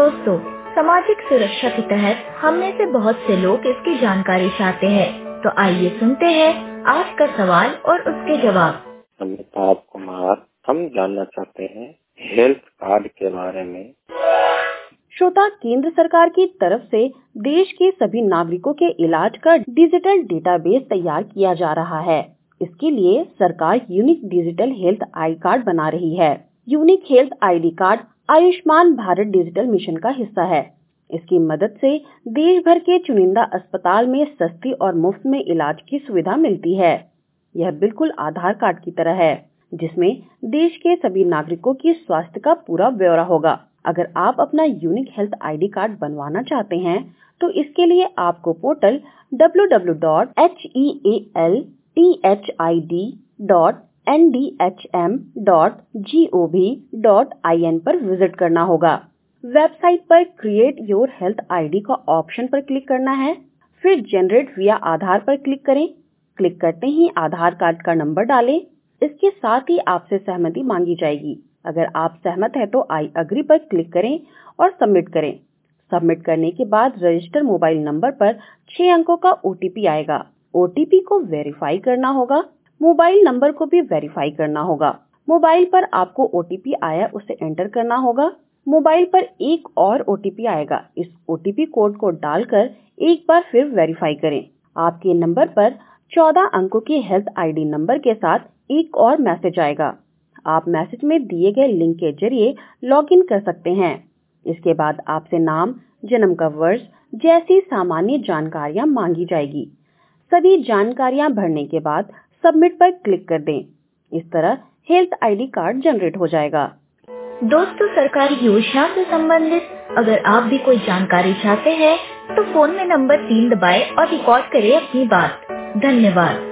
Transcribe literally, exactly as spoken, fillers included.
दोस्तों, सामाजिक सुरक्षा के तहत हम में से बहुत से लोग इसकी जानकारी चाहते हैं, तो आइए सुनते हैं आज का सवाल और उसके जवाब। अमिताभ कुमार, हम जानना चाहते हैं हेल्थ कार्ड के बारे में। श्रोता, केंद्र सरकार की तरफ से देश के सभी नागरिकों के इलाज का डिजिटल डेटाबेस तैयार किया जा रहा है। इसके लिए सरकार unique digital health I card बना रही है। Unique health ID card Ayushman Bharat digital mission का हिस्सा है। इसकी मदद से देश भर के चुनिंदा अस्पताल में सस्ती और मुफ्त में इलाज की सुविधा मिलती है। यह बिल्कुल आधार कार्ड की तरह है, जिसमें देश के सभी नागरिकों की स्वास्थ्य का पूरा ब्यौरा होगा। अगर आप अपना यूनिक हेल्थ आईडी कार्ड बनवाना चाहते हैं, तो इसके लिए आपको portal W W W dot health dot N D H M dot gov dot I N पर विजिट करना होगा। वेबसाइट पर क्रिएट योर हेल्थ आईडी का ऑप्शन पर क्लिक करना है, फिर जनरेट विया आधार पर क्लिक करें। क्लिक करते ही आधार कार्ड का नंबर डालें। इसके साथ ही आपसे सहमति मांगी जाएगी। अगर आप सहमत हैं तो आई अग्री पर क्लिक करें और सबमिट करें। सबमिट करने के बाद रजिस्टर मोबाइल नंबर पर छह अंकों का ओ टी पी आएगा। ओ टी पी को वेरीफाई करना होगा। मोबाइल नंबर को भी वेरीफाई करना होगा। मोबाइल पर आपको ओ टी पी आया उसे एंटर करना होगा। मोबाइल पर एक और ओ टी पी आएगा। इस ओ टी पी कोड को डालकर एक बार फिर वेरीफाई करें। आपके नंबर पर चौदह अंकों के हेल्थ आईडी नंबर के साथ एक और मैसेज आएगा। आप मैसेज में दिए गए लिंक के जरिए लॉगिन कर सकते हैं। इसके बाद आपसे नाम, जन्म का वर्ष जैसी सामान्य जानकारियां मांगी जाएगी। सभी जानकारियां भरने के बाद सबमिट पर क्लिक कर दें। इस तरह हेल्थ आईडी कार्ड जनरेट हो जाएगा। दोस्तों, सरकारी योजना से संबंधित अगर आप भी कोई जानकारी चाहते हैं, तो फोन में नंबर तीन दबाएं और रिकॉर्ड करें अपनी बात। धन्यवाद।